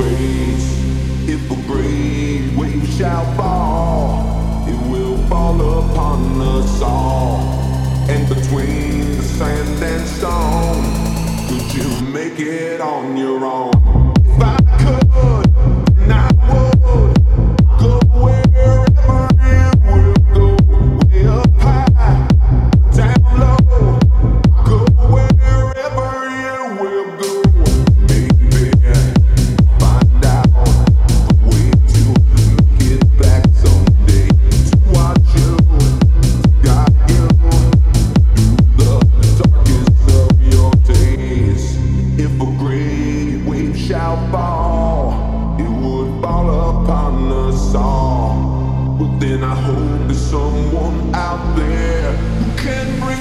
space. If a great wave shall fall, it will fall upon us all. And between the sand and stone, could you make it on your own? If I could, then I would go wherever you will go. Way up high, down low, go wherever you will go. Maybe find out the way to make it back someday. To watch you, guide you through the darkest of your days. If a great wave shall fall, it would fall upon us all. But then I hope there's someone out there who can bring